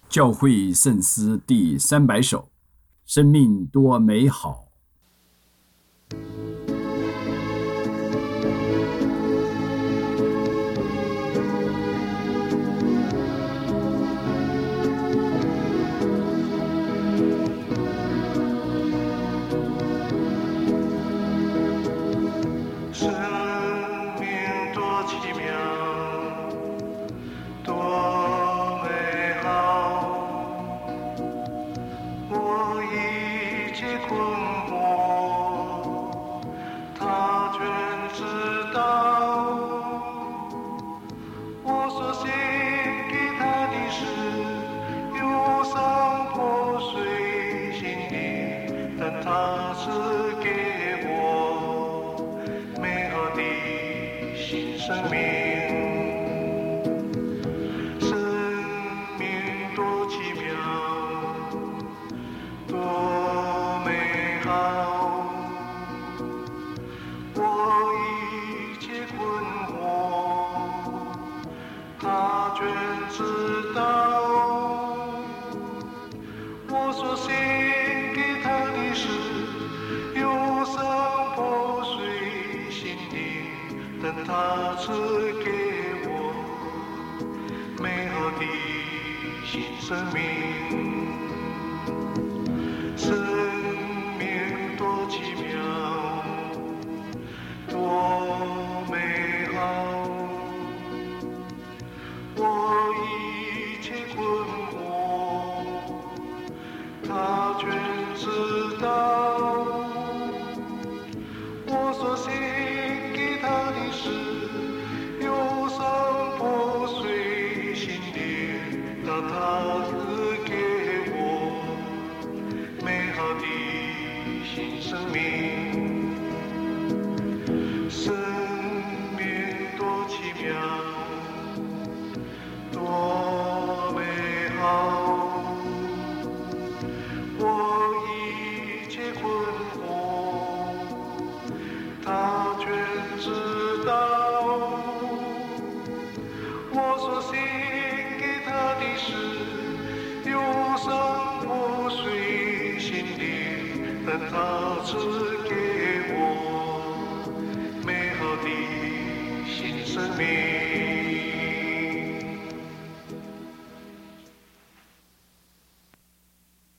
教会圣诗第300首，生命多美好。 生命多奇妙，多美好，我一切困惑，他全知道。我所献给他的是忧伤破碎心灵，但他赐给我美好的新生命。生命多奇妙，多美好，我一切困惑，他全知道。我所献给他的是忧伤破碎心灵，但他赐给我美好的新生命。生命多奇妙，多美好，我一切困惑，他全知道。我所献给他的是忧伤破碎心灵，但他赐给我美好的新生命。生命多奇妙，多美好，我一切困惑，他全知道。我所献给他的是忧伤破碎心灵，但他赐